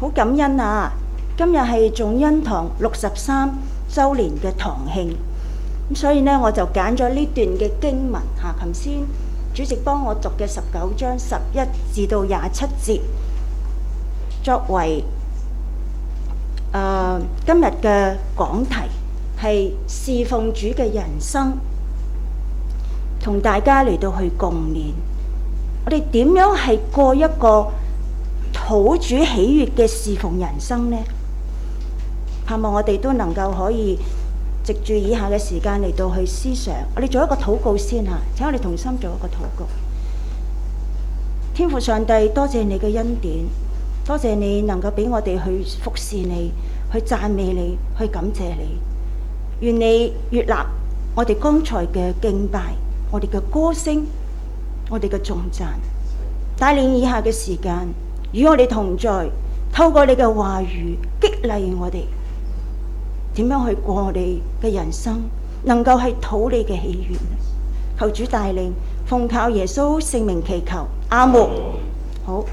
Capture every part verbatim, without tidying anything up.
好感恩啊！今日係眾恩堂六十三週年嘅堂慶，咁所以呢，我就揀咗呢段嘅經文嚇。頭先主席幫我讀嘅十九章十一至到廿七節，作為誒、呃、今日嘅講題係侍奉主嘅人生，同大家嚟到去共勉。我哋點樣係過一個討主喜悅嘅侍奉人生呢？盼望我哋都能夠可以藉住以下嘅時間嚟到去思想。我哋做一個禱告先嚇，請我哋同心做一個禱告。天父上帝，多謝你嘅恩典，多謝你能夠俾我哋去服侍你，去讚美你，去感謝你。願你悅納我哋剛才嘅敬拜，我哋嘅歌聲，我哋嘅頌讚，帶領以下嘅時間與我哋同在，透過你嘅話語激勵我哋點樣去過我哋嘅人生，能夠係討你嘅喜悅。求主帶領，奉靠耶穌聖名祈求，阿門。好，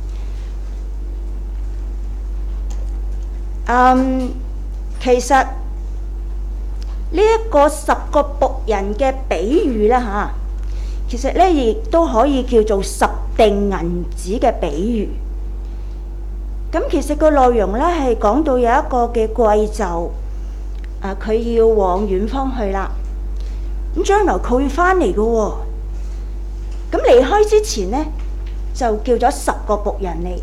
嗯，其實呢一個十個僕人嘅比喻啦吓，其實咧亦都可以叫做十錠銀子嘅比喻。咁其實個內容咧係講到有一個嘅貴胄，啊佢要往遠方去啦。咁將來佢會翻嚟嘅喎。咁離開之前咧，就叫咗十個僕人嚟，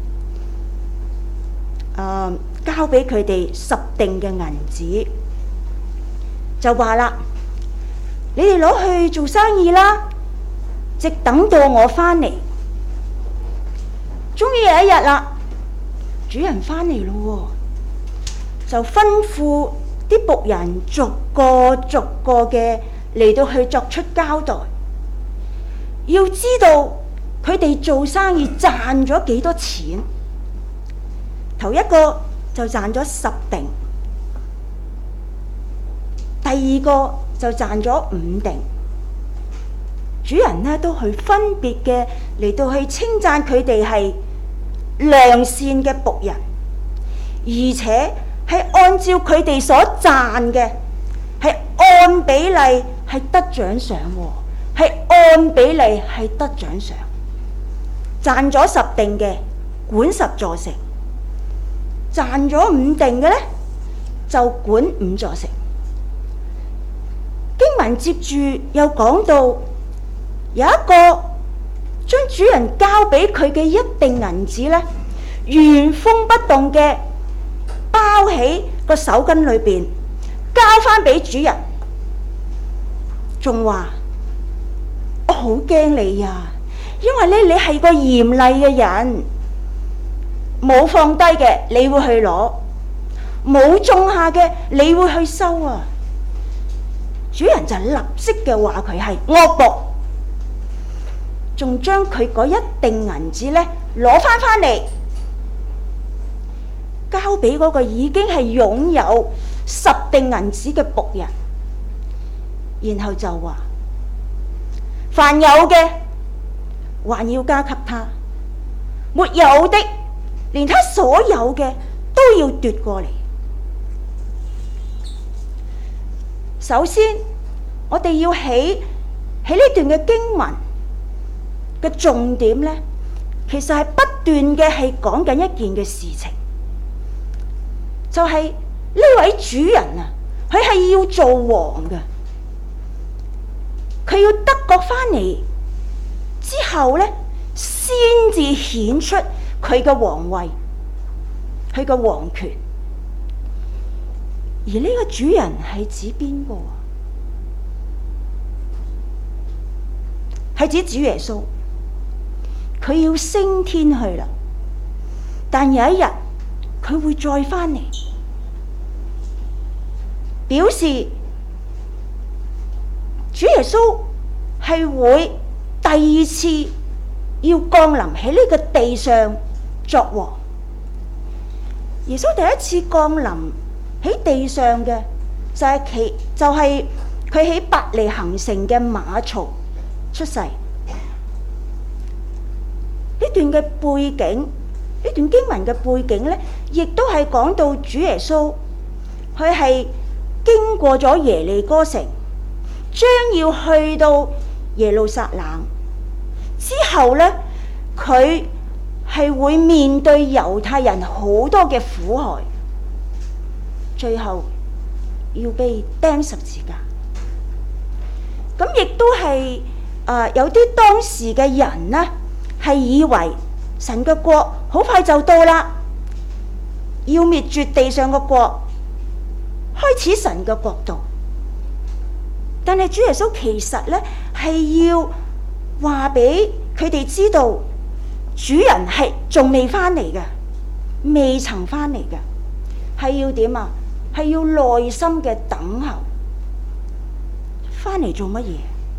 啊交俾佢哋十錠嘅銀子，就話啦：你哋攞去做生意啦，直等到我翻嚟。終於有一日啦，主人翻嚟咯，就吩咐啲僕人逐個逐個嘅嚟到去作出交代，要知道佢哋做生意賺咗幾多錢。頭一個就賺咗十錠，第二個就賺咗五錠。主人呢都去分別嘅嚟到去稱讚佢哋係良善嘅僕人，而且係按照佢哋所賺嘅，係按比例係得獎賞，係按比例係得獎賞。賺咗十錠嘅管十座城，賺咗五錠嘅呢就管五座城。經文接住又講到有一個將主人交俾佢嘅一錠銀子呢，原封不動嘅包喺個手巾裏邊，交翻俾主人，仲話我好驚你呀、啊，因為咧你係個嚴厲嘅人，冇放低嘅你會去攞，冇種下嘅你會去收啊。主人就立即嘅話佢係惡僕，仲將佢嗰一錠銀子咧攞翻翻嚟，交俾嗰個已經係擁有十錠銀子嘅僕人，然後就話：凡有嘅還要加給他，沒有的連他所有嘅都要奪過嚟。首先，我哋要起喺呢段嘅經文嘅重點呢，其實係不斷嘅係講緊一件嘅事情，就係、是、呢位主人啊，佢係要做王嘅，佢要得國翻嚟之後呢，先至顯出佢嘅皇位，佢嘅皇權。而呢個主人係指邊個啊？係指主耶穌，佢要升天去啦。但有一日佢會再翻嚟，表示主耶穌係會第二次要降臨喺呢個地上作王。耶穌第一次降臨喺地上嘅就係其就係佢喺伯利恆城嘅馬槽出世。呢段嘅背景呢段經文嘅背景呢，亦都係講到主耶穌佢係經過咗耶利哥城，將要去到耶路撒冷之後呢，佢係會面對猶太人好多嘅苦害，最後要被釘十字架。咁亦都係啊、呃，有啲當時嘅人呢，係以為神嘅國好快就到啦，要滅絕地上嘅國，開始神嘅國度。但係主耶穌其實呢，係要話俾佢哋知道，主人係仲未翻嚟嘅，未曾翻嚟嘅，係要點啊？係要耐心嘅等候。翻嚟做乜嘢？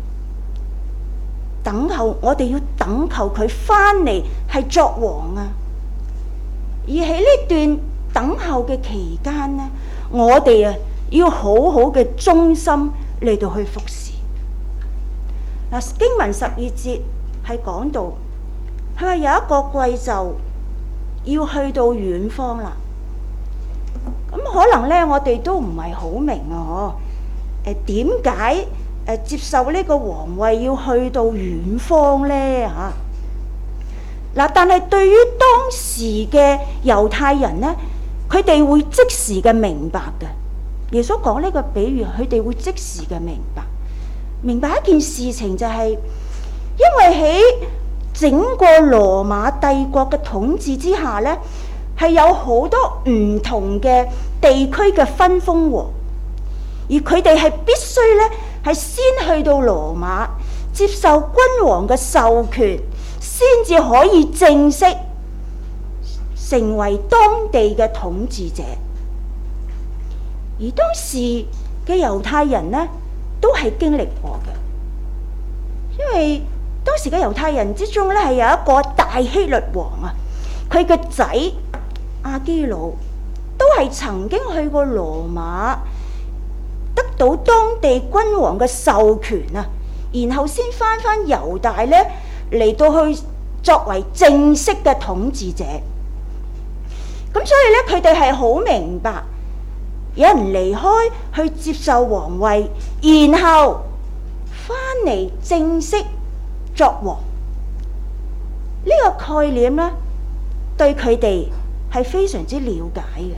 等候，我哋要等候佢翻嚟係作王啊！而喺呢段等候嘅期間呢，我哋啊要好好嘅忠心嚟到去服侍。嗱，經文十二節係講到，佢話有一個貴胄要去到遠方啦。咁可能咧，我哋都唔係好明啊！嗬，誒點解誒接受呢個皇位要去到遠方咧？嚇嗱，但係對於當時嘅猶太人咧，佢哋會即時嘅明白嘅。耶穌講呢個比喻，佢哋會即時嘅明白，明白一件事情就係，因為喺整個羅馬帝國嘅統治之下咧，係有好多唔同嘅地區嘅分封王，而佢哋係必須咧係先去到羅馬接受君王嘅授權，先至可以正式成為當地嘅統治者。而當時嘅猶太人呢，都係經歷過嘅，因為當時嘅猶太人之中咧係有一個大希律王啊，佢嘅仔亞基老都係曾經去過羅馬，得到當地君王嘅授權啊，然後先翻翻猶大咧嚟到去作為正式嘅統治者。咁所以咧，佢哋係好明白，有人離開去接受皇位，然後翻嚟正式作王，呢個概念咧，對佢哋係非常之了解嘅。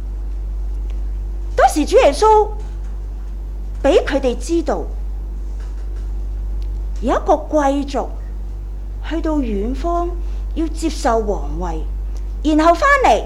當時主耶穌俾佢哋知道，有一個貴族去到遠方要接受皇位，然後翻嚟。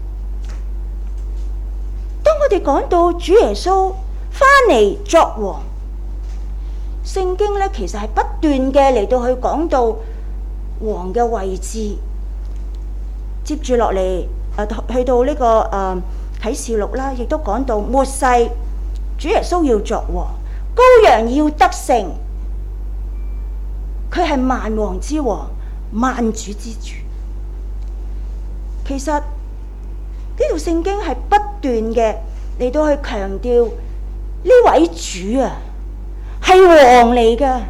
當我哋講到主耶穌翻嚟作王，聖經咧其實係不斷嘅嚟到去講到王嘅位置。接住落嚟，誒去到呢、這個誒、呃、啟示錄啦，亦都講到末世，主耶穌要作王，羔羊要得勝，佢係萬王之王，萬主之主。其實呢套聖經係不斷嘅嚟到去強調呢位主啊係王嚟㗎，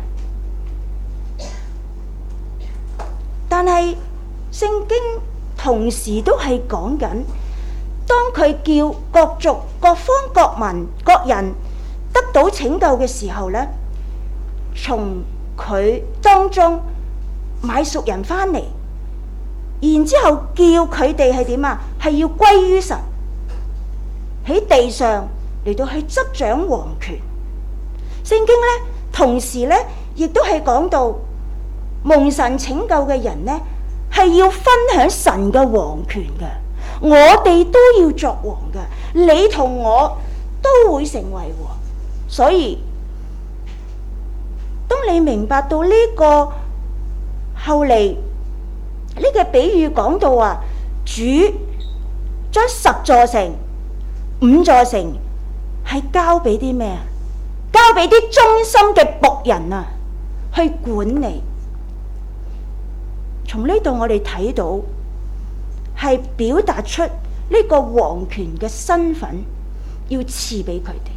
但係聖經同時都係講緊，當佢叫各族、各方、各民、各人得到拯救嘅時候咧，從佢當中買贖人翻嚟，然之後叫佢哋係點啊？係要歸於神，喺地上嚟到去執掌王權。聖經咧，同時咧，亦都係講到蒙神拯救嘅人咧，係要分享神嘅王權嘅。我哋都要作王嘅，你同我都會成為王。所以，當你明白到呢個後嚟呢個比喻講到啊，主將十座城、五座城係交俾啲咩啊？交俾啲忠心嘅僕人啊，去管理。從呢度我哋睇到係表達出呢個王權嘅身份要賜俾佢哋。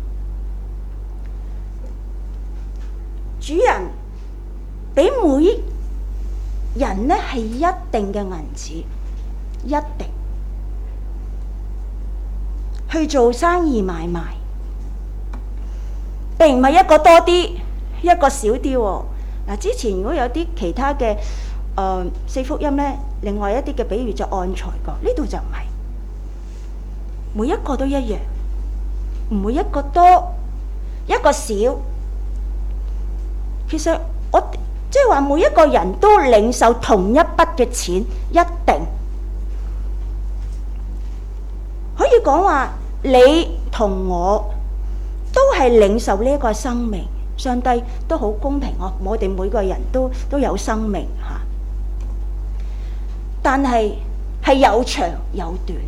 主人俾每人呢係一定嘅銀子， 一定去做生意買賣，並唔係一個多啲，一個少啲喎。嗱，之前如果有啲其他嘅誒、呃、四福音咧，另外一啲嘅比喻就按才覺，呢度就唔係，每一個都一樣，唔會一個多一個少。其實我即係話每一個人都領受同一筆嘅錢，一定可以講話你同我都係領受呢一個生命。上帝都好公平，我我哋每個人都都有生命嚇，但係係有長有短，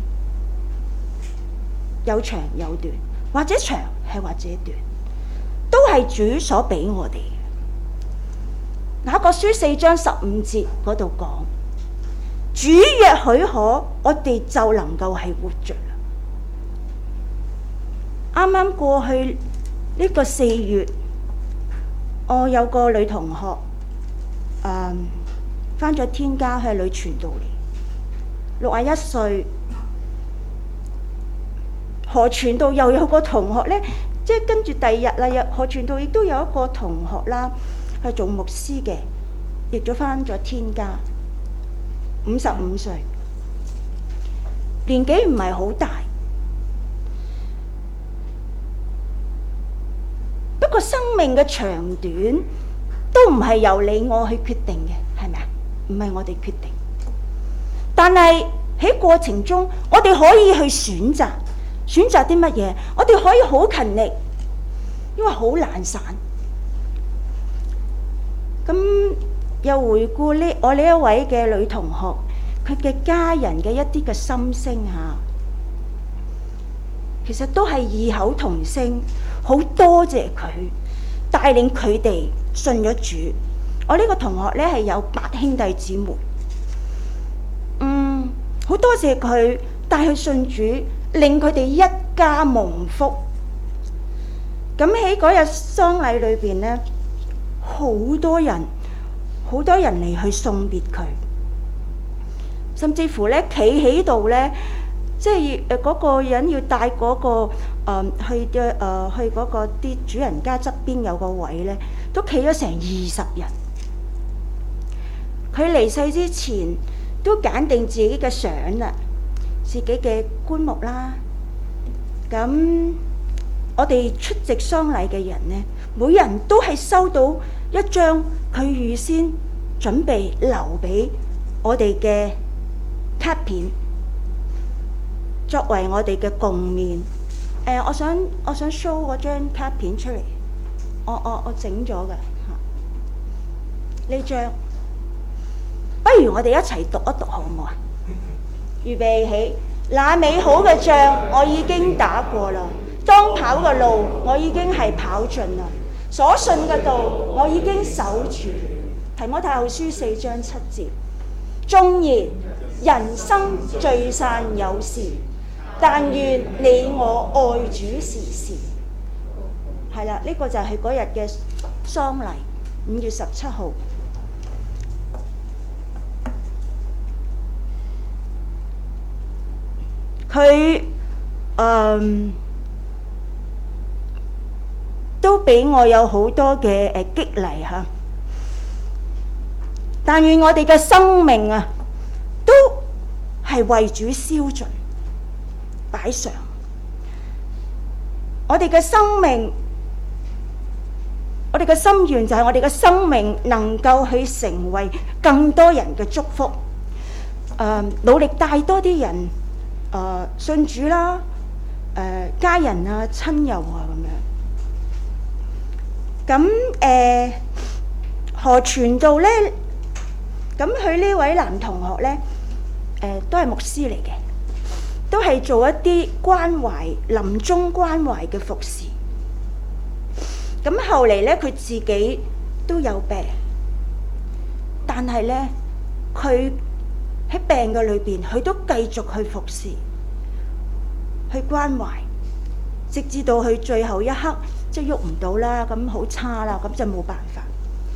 有長有短，或者長係或者短，都係主所俾我哋嘅。雅各書四章十五節嗰度講，主若許可，我哋就能夠係活着啦。啱啱過去呢個四月，我有個女同學，誒返咗天家，係女傳道嚟，六十一歲。何傳道又有個同學咧，即係跟住第二日啦，又何傳道亦都有一個同學啦，係做牧師嘅，亦都返咗天家，五十五歲，年紀唔係好大。不過生命嘅長短都唔係由你我去決定嘅，係咪啊？唔係我哋決定，但係喺過程中，我哋可以去選擇，選擇啲乜嘢？我哋可以好勤力，因為好懶散。咁又回顧呢我呢一位嘅女同學，佢嘅家人嘅一啲嘅心聲嚇，其實都係異口同聲。好多謝佢帶領佢哋信咗主。我呢個同學咧係有八兄弟姊妹，嗯，好多謝佢帶佢信主，令佢哋一家蒙福。咁喺嗰日喪禮裏邊咧，好多人好多人嚟去送別佢，甚至乎咧企喺度咧。即係誒嗰個人要帶嗰、嗰個誒、呃、去嘅誒、呃、去嗰個啲主人家側邊有個位咧，都企咗成二十人。佢離世之前都揀定自己嘅相啦，自己嘅棺木啦。咁我哋出席喪禮嘅人咧，每人都係收到一張佢預先準備留俾我哋嘅卡片。作為我哋嘅共勉，誒、呃，我想我想 show 嗰張卡片出嚟，我我我整咗嘅嚇呢張，不如我哋一齊讀一讀好唔好啊？預備起，那美好嘅仗我已經打過啦，當跑嘅路我已經係跑盡啦，所信嘅道我已經守住。提摩太後書四章七節，縱然人生聚散有時，但願你我愛主時時。係啦，呢個就係嗰日嘅喪禮，五月十七號。佢誒都俾我有好多嘅誒激勵嚇。但願我哋嘅生命啊，都係為主燒盡。擺上，我哋嘅生命，我哋嘅心願就係我哋嘅生命能夠去成為更多人嘅祝福。誒、呃，努力帶多啲人誒、呃、信主啦，誒、呃、家人啊、親友啊咁樣。咁誒、呃、何傳道咧？咁佢呢位男同學咧，誒、呃、都係牧師嚟嘅。都係做一啲關懷、臨終關懷嘅服侍。咁後嚟咧，佢自己都有病，但係咧，佢喺病嘅裏邊，佢都繼續去服侍、去關懷，直至到佢最後一刻，即係喐唔到啦，咁好差啦，咁就冇辦法，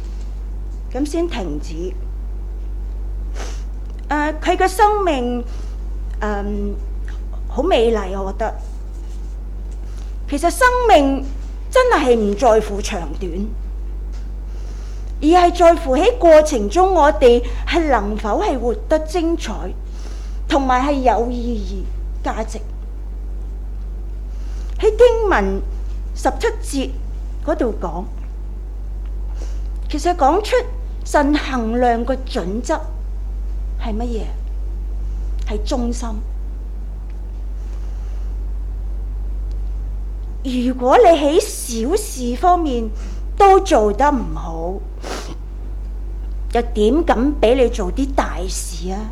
咁先停止。誒、呃，佢嘅生命。 誒好美麗，我覺得。其實生命真係唔在乎長短，而係在乎喺過程中我哋係能否係活得精彩，同埋係有意義、價值。喺經文十七節嗰度講，其實講出神衡量嘅準則係乜嘢？係忠心。如果你喺小事方面都做得唔好，又點敢俾你做啲大事啊？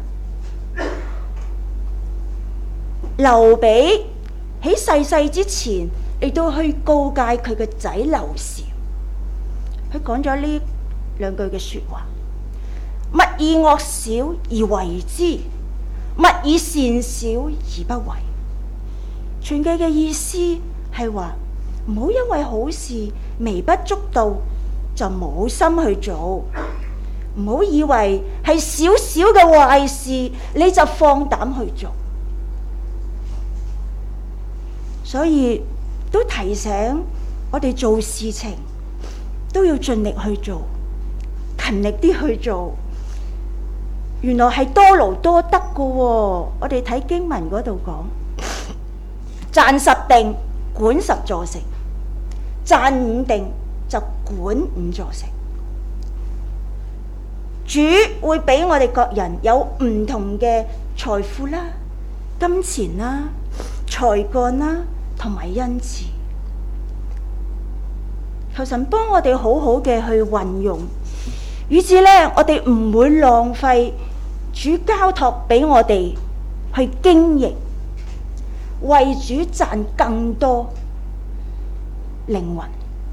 劉備喺逝世之前，亦都去告誡佢嘅仔劉禪，佢講咗呢兩句嘅說話：勿以惡小而為之，勿以善小而不為。全句嘅意思係話唔好因為好事微不足道就冇心去做，唔好以為係少少嘅壞事你就放膽去做。所以都提醒我哋做事情都要盡力去做，勤力啲去做。原來係多勞多得㗎喎。我哋睇經文嗰度講，賺十定管十座城，賺五定就管五座城。主會俾我哋各人有唔同嘅財富啦、金錢啦、才幹啦同埋恩賜。求神幫我哋好好嘅去運用，以至呢我哋唔會浪費主交託俾我哋去經營，為主賺更多靈魂。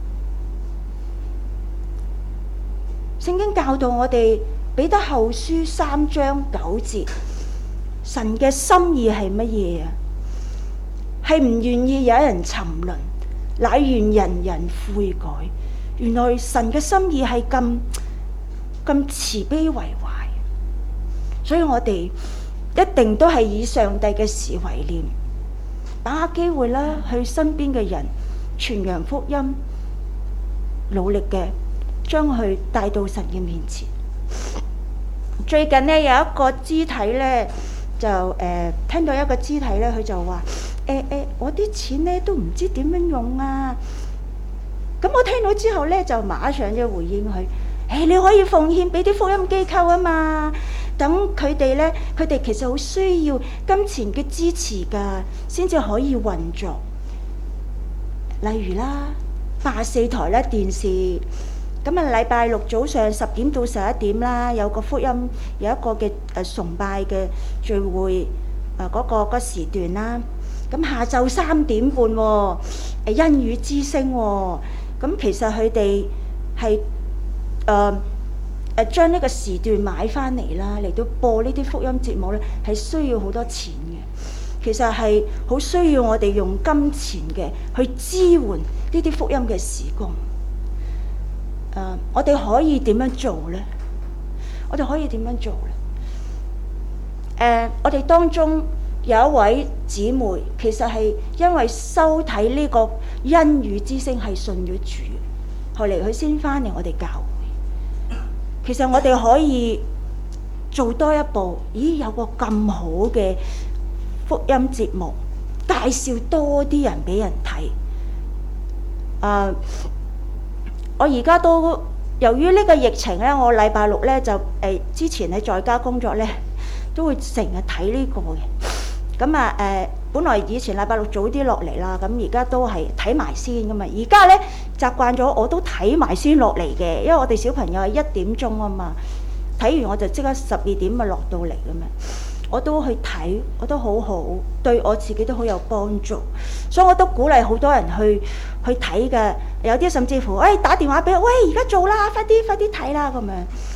聖經教導我哋，彼得後書三章九節，神嘅心意係乜嘢啊？係唔願意有人沉淪，乃願人人悔改。原來神嘅心意係咁咁慈悲為懷，所以我哋一定都係以上帝嘅事為念，把握機會啦，去身邊嘅人傳揚福音，努力嘅將佢帶到神嘅面前。最近呢，有一個肢體呢，就誒、呃、聽到一個肢體呢，佢就話誒誒，我啲錢呢都唔知點樣用啊！咁我聽到之後呢，就馬上就回應佢：誒、哎、你可以奉獻俾啲福音機構啊嘛，等佢哋呢，佢哋其實好需要金錢嘅支持㗎，先至可以運作。例如啦，八四台咧電視。咁啊，禮拜六早上十點到十一點啦，有個福音，有一個嘅誒崇拜嘅聚會，誒嗰個嗰時段啦。咁下晝三點半喎，誒恩語之聲喎。咁其實佢哋係誒誒將呢個時段買翻嚟啦，嚟到播呢啲福音節目咧，係需要好多錢嘅。其實係好需要我哋用金錢嘅去支援呢啲福音嘅事工。誒，uh, 我哋可以點樣做呢？我哋可以點樣做呢？誒、uh, 我哋當中有一位姊妹，其實係因為收睇呢個恩語之聲係信咗主，後嚟佢先翻嚟我哋教會。其實我哋可以做多一步，咦？有個咁好嘅福音節目，介紹多啲人俾人睇。誒、uh,。我而家都由於呢個疫情咧，我禮拜六咧就誒、呃、之前喺在家工作咧，都會成日睇呢個嘅。咁啊誒，本來以前禮拜六早啲落嚟啦，咁而家都係睇埋先噶嘛。而家咧習慣咗，我都睇埋先落嚟嘅，因為我哋小朋友係一點鐘啊嘛，睇完我就即刻十二點咪落到嚟咁樣。我都去睇，我都好好，對我自己都好有幫助，所以我都鼓勵好多人去去睇嘅。有啲甚至乎，誒、哎、打電話俾我，喂，而家做啦，快啲快啲睇啦咁樣。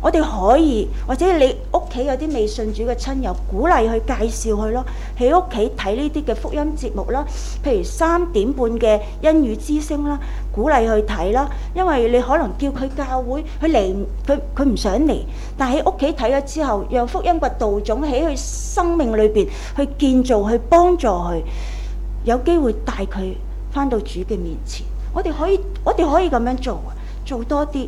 我哋可以，或者你屋企有啲未信主嘅親友，鼓勵去介紹佢咯，喺屋企睇呢啲嘅福音節目啦，譬如三點半嘅恩語之聲啦，鼓勵去睇啦。因為你可能叫佢教會，佢嚟佢佢唔想嚟，但喺屋企睇咗之後，讓福音嘅道種喺佢生命裏邊去建造、去幫助佢，有機會帶佢返到主嘅面前。我哋可以，我哋可以咁樣做啊，做多啲。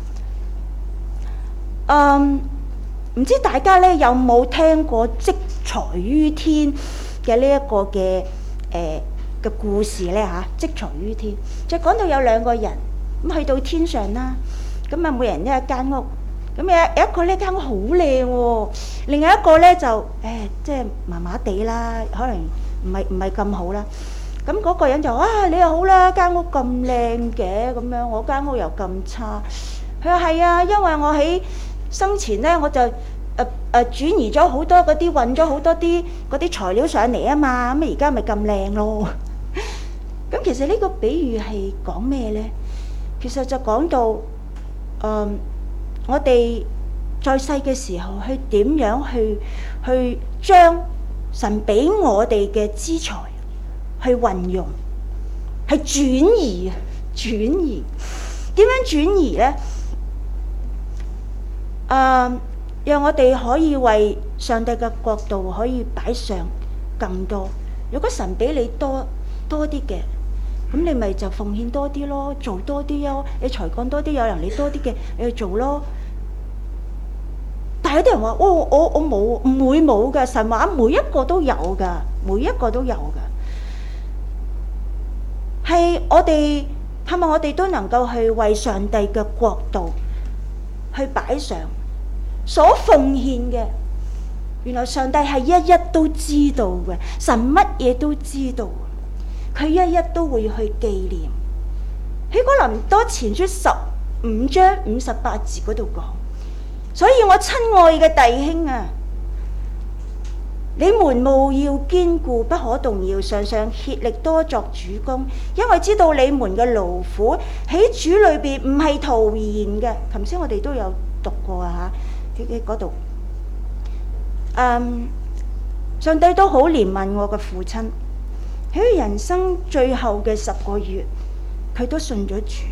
嗯，唔知大家咧有冇聽過積財於天嘅呢一個嘅誒嘅故事咧嚇？積財於天就講到有兩個人咁去到天上啦，咁啊每人一間屋，咁有有一個呢間屋好靚喎，另外一個咧就誒即係麻麻地啦，可能唔係唔係咁好啦。咁嗰個人就啊，你又好啦，間屋咁靚嘅咁樣，我間屋又咁差。佢話係啊，因為我喺生前咧，我就誒誒轉移咗好多嗰啲，運咗好多啲嗰啲材料上嚟啊嘛，咁而家咪咁靚咯。咁其實呢個比喻係講咩咧？其實就講到誒、嗯，我哋在世嘅時候，去點樣去去將神俾我哋嘅資財去運用，係轉移啊，轉移。點樣轉移咧？誒、uh, 讓我哋可以為上帝嘅國度可以擺上更多。如果神俾你多多啲嘅，咁你咪就奉獻多啲咯，做多啲咯。你才幹多啲，有人你多啲嘅，你去做咯。但係有啲人話：哦，我我冇，唔會冇㗎。神話每一個都有㗎，每一個都有㗎。係我哋盼望我哋都能夠去為上帝嘅國度去擺上。所奉獻嘅，原來上帝係一一都知道嘅，神乜嘢都知道，佢一一都會去紀念。喺哥林多前書十五章五十八節嗰度講，所以我親愛嘅弟兄啊，你們務要堅固，不可動搖，常常竭力多作主工，因為知道你們嘅勞苦喺主裏邊唔係徒然嘅。頭先我哋都有讀過啊嚇。喺嗰度，嗯，上帝都好憐憫我嘅父親，喺人生最後嘅十個月，佢都信咗主。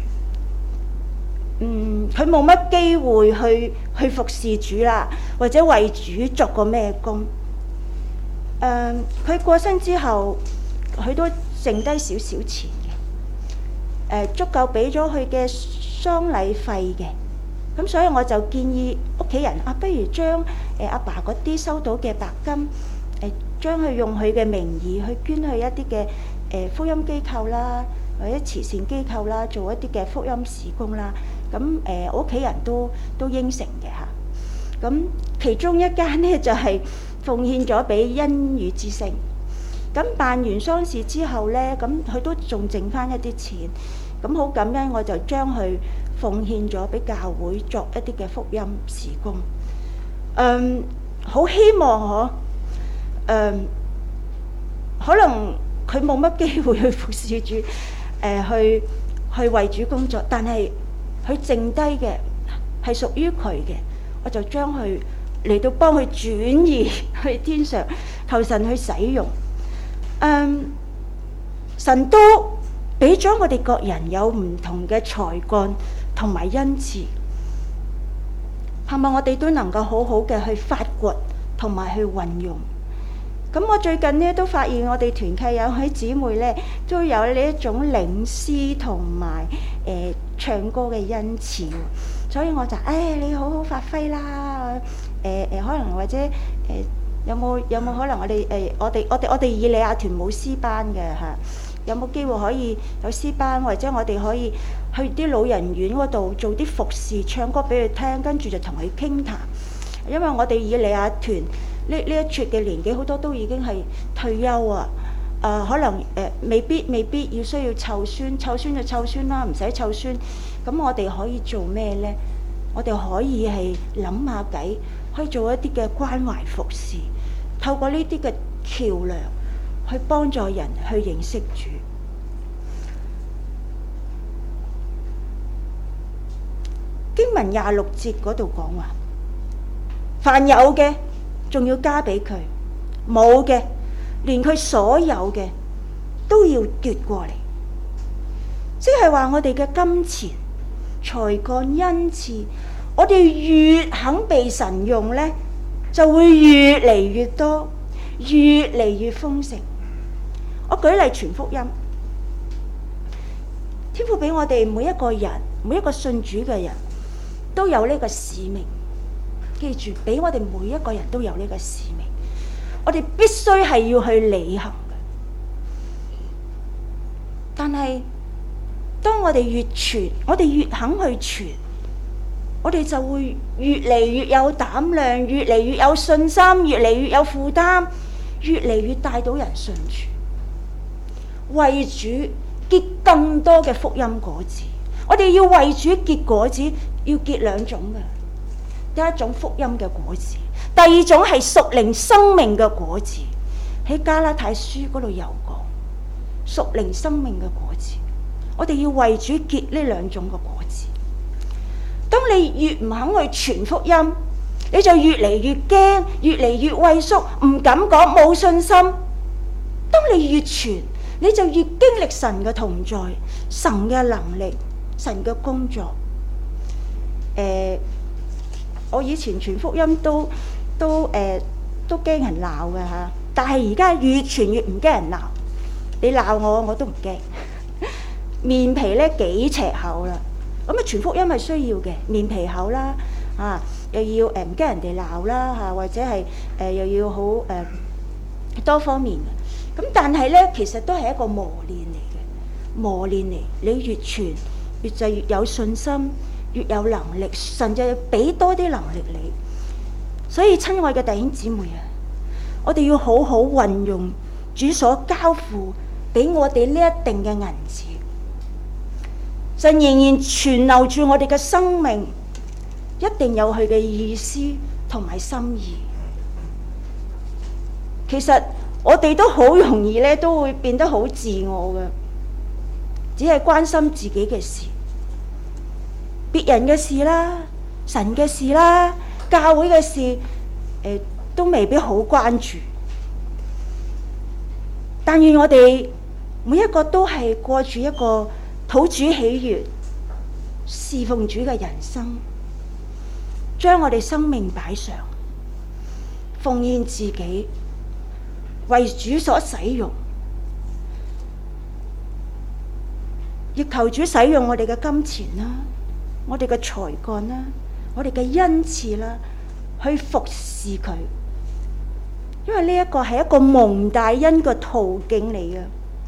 嗯，佢冇乜機會去去服侍主啦，或者為主作過咩工。嗯，佢過身之後，佢都剩低少少錢嘅，誒，足夠俾咗佢嘅喪禮費嘅。咁所以我就建議屋企人啊，不如將誒阿爸嗰啲收到嘅白金，誒將佢用佢嘅名義去捐去一啲嘅誒福音機構啦，或者慈善機構啦，做一啲嘅福音事工啦。咁誒我屋企人都都應承嘅嚇。咁其中一間咧就係奉獻咗俾恩語之聲。咁辦完喪事之後咧，咁佢都仲剩翻一啲錢。咁好感恩，我就將佢奉獻咗俾教會作一啲嘅福音事工。嗯，好希望嗬，嗯，可能佢冇乜機會去服侍主，誒、呃，去去為主工作，但係佢剩低嘅係屬於佢嘅，我就將佢嚟到幫佢轉移去天上，求神去使用。嗯，神都俾咗我哋各人有唔同嘅才幹同埋恩賜，盼望我哋都能夠好好嘅去發掘同埋去運用。咁我最近呢都發現我哋團契有位姊妹呢都有呢一種領詩同埋誒唱歌嘅恩賜，所以我就誒、哎、你好好發揮啦。誒、呃、誒，可能或者誒、呃、有冇有冇可能我哋誒、呃、我哋我哋我哋以利亞團冇詩班嘅嚇。有冇機會可以有詩班，或者我哋可以去啲老人院嗰度做啲服侍，唱歌俾佢聽，跟住就同佢傾談。因為我哋以利亞團呢呢一撮嘅年紀，好多都已經係退休啊。誒、呃，可能誒、呃、未必未必要需要湊孫，湊孫就湊孫啦，唔使湊孫。咁我哋可以做咩呢？我哋可以係諗下計，可以做一啲嘅關懷服侍，透過呢啲嘅橋樑，去幫助人去認識主。經文廿六節嗰度講話，凡有嘅仲要加俾佢，冇嘅連佢所有嘅都要奪過嚟。即係話我哋嘅金錢、才幹、恩賜，我哋越肯被神用呢，就會越嚟越多，越嚟越豐盛。我舉例傳福音，天父俾我哋每一個人，每一個信主嘅人都有呢個使命。記住，俾我哋每一個人都有呢個使命，我哋必須係要去履行嘅。但係當我哋越傳，我哋越肯去傳，我哋就會越嚟越有膽量，越嚟越有信心，越嚟越有負擔，越嚟越帶到人信主，為主結更多嘅福音果子。我哋要為主結果子，要結兩種嘅，第一種福音嘅果子，第二種係屬靈生命嘅果子。喺加拉太書嗰度有講屬靈生命嘅果子，我哋要為主結呢兩種嘅果子。當你越唔肯去傳福音，你就越嚟越驚，越嚟越畏縮，唔敢講，冇信心。當你越傳，你就越經歷神嘅同在，神嘅能力，神嘅工作。誒、呃，我以前傳福音都都誒、呃、都驚人鬧嘅嚇，但係而家越傳越唔驚人鬧。你鬧我，我都唔驚。面皮咧幾尺厚啦，咁啊傳福音係需要嘅，面皮厚啦，啊又要誒唔驚人哋鬧啦嚇，或者係誒、呃、又要好誒、呃、多方面嘅。咁但係咧，其實都係一個磨練嚟嘅，磨練嚟。你越傳越就越有信心，越有能力，神就要俾多啲能力你。所以親愛嘅弟兄姊妹啊，我哋要好好運用主所交付俾我哋呢一定嘅銀子。神仍然存留住我哋嘅生命，一定有佢嘅意思同埋心意。其實我哋都好容易咧，都會變得好自我嘅，只係關心自己嘅事，別人嘅事啦、神嘅事啦、教會嘅事，誒、呃、都未必好關注。但願我哋每一個都係過住一個討主喜悅、侍奉主嘅人生，將我哋生命擺上，奉獻自己，為主所使用，亦求主使用我哋嘅金錢啦，我哋嘅才幹啦，我哋嘅恩賜啦，去服侍佢。因為呢一個係一個蒙大恩嘅途徑嚟嘅。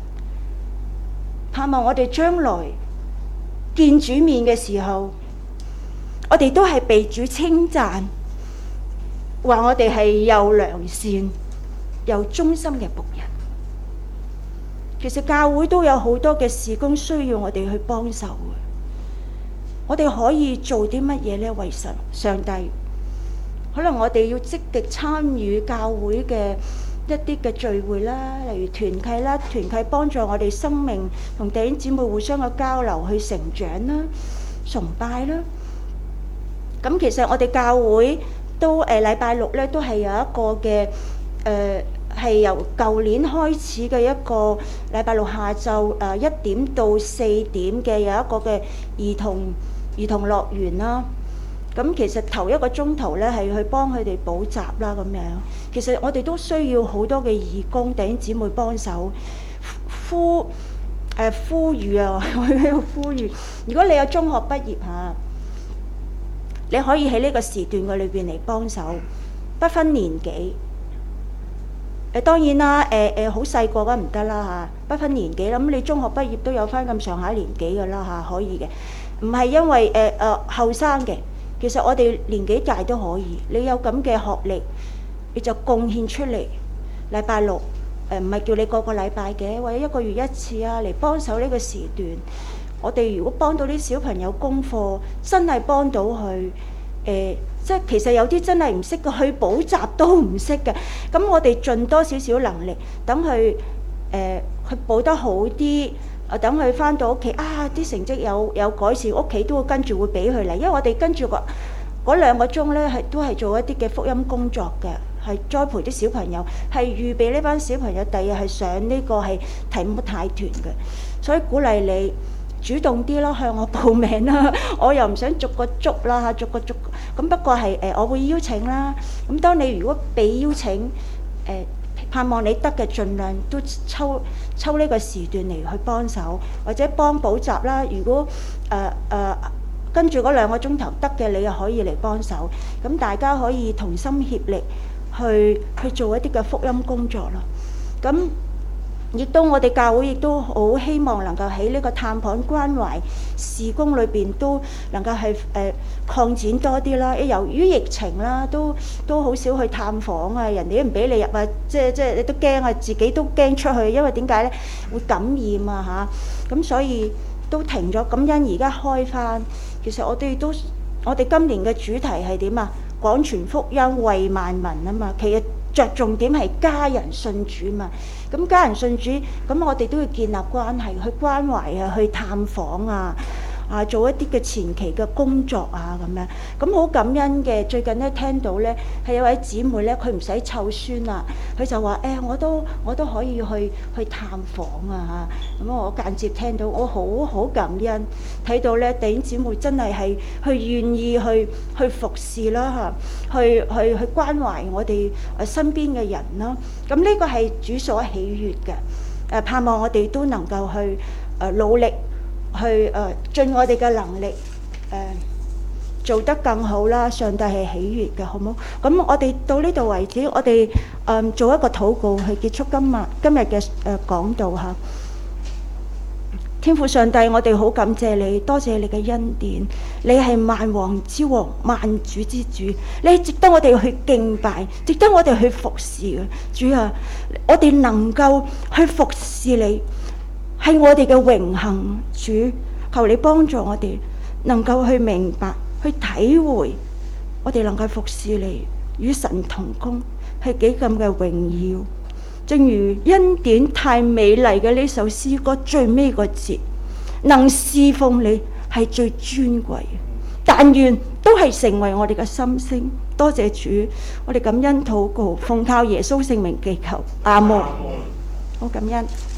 盼望我哋將來見主面嘅時候，我哋都係被主稱讚，話我哋係又良善又忠心嘅僕人。其實教會都有好多嘅事工需要我哋去幫手嘅。我哋可以做啲乜嘢呢？為神上帝，可能我哋要積極參與教會嘅一啲嘅聚會啦，例如團契啦，團契幫助我哋生命同弟兄姊妹互相嘅交流，去成長啦、崇拜啦。咁其實我哋教會都誒禮拜六咧都係有一個嘅誒係由舊年開始嘅一個禮拜六下晝誒一點到四點嘅有一個嘅兒童兒童樂園啦。咁其實頭一個鐘頭咧係去幫佢哋補習啦咁樣。其實我哋都需要好多嘅義工弟兄姊妹幫手呼誒、呃、呼籲啊！我喺度呼籲，如果你有中學畢業嚇，你可以喺呢個時段嘅裏邊嚟幫手，不分年紀。誒當然啦，誒誒好細個梗唔得啦嚇，不分年紀啦。咁你中學畢業都有翻咁上下年紀嘅啦嚇，可以嘅。唔係因為誒誒後生嘅。其實我哋年紀大都可以，你有咁嘅學歷，你就貢獻出嚟。禮拜六誒唔係叫你個個禮拜嘅，或者一個月一次啊，嚟幫手呢個時段。我哋如果幫到啲小朋友功課，真係幫到佢誒、呃，即係其實有啲真係唔識嘅，去補習都唔識嘅。咁我哋盡多少少能力，等佢誒去補得好啲， 啊等佢翻到屋企啊，啲成績有有改善，屋企都會跟住會俾佢嚟，因為我哋跟住個嗰兩個鐘咧係都係做一啲嘅福音工作嘅，係栽培啲小朋友，係預備呢班小朋友第日係上呢個係提摩太團嘅，所以鼓勵你主動啲咯，向我報名啦，我又唔想逐個捉啦嚇，逐個捉咁，不過係誒、呃，我會邀請啦。咁當你如果被邀請，誒、呃、盼望你得嘅，盡量都抽抽呢個時段嚟去幫手，或者幫補習啦。如果誒誒、呃呃、跟住嗰兩個鐘頭得嘅，你又可以嚟幫手。咁大家可以同心協力去去做一啲嘅福音工作咯。咁亦都我哋教會亦都好希望能夠喺呢個探訪關懷事工裏邊都能夠係誒擴展多啲啦。由於疫情啦，都都好少去探訪啊，人哋都唔俾你入啊，即係即係你都驚啊，自己都驚出去，因為點解咧？會感染啊嚇，咁所以都停咗。感恩而家開返，其實我哋都我哋今年嘅主題係點啊？廣傳福音為萬民啊嘛，其實着重點係家人信主嘛。咁家人信主，咁我哋都要建立關係，去關懷啊，去探訪啊，啊做一啲嘅前期嘅工作啊咁樣。咁好感恩嘅，最近咧聽到咧係有位姊妹咧，佢唔使湊孫啊，佢就話誒、哎、我都我都可以去去探訪啊嚇。咁我間接聽到，我好好感恩，睇到咧弟兄姊妹真係係去願意去去服侍啦嚇，去去去關懷我哋誒身邊嘅人啦。咁呢個係主所喜悅嘅，誒盼望我哋都能夠去誒努力去誒盡我哋嘅能力誒做得更好啦。上帝係喜悅嘅，好冇？咁我哋到呢度為止，我哋誒做一個禱告去結束今日今日嘅誒講道嚇。天父上帝，我哋好感謝你，多謝你嘅恩典。你係萬王之王，萬主之主，你係值得我哋去敬拜，值得我哋去服侍嘅。主啊，我哋能夠去服侍你，係我哋嘅榮幸。主，求你幫助我哋，能夠去明白、去體會，我哋能夠服侍你，與神同工，係幾咁嘅榮耀。正如恩典太美麗嘅呢首詩歌最尾個節，能侍奉你係最尊貴嘅。但願都係成為我哋嘅心聲。多謝主，我哋感恩禱告，奉靠耶穌聖名祈求，阿門。好感恩。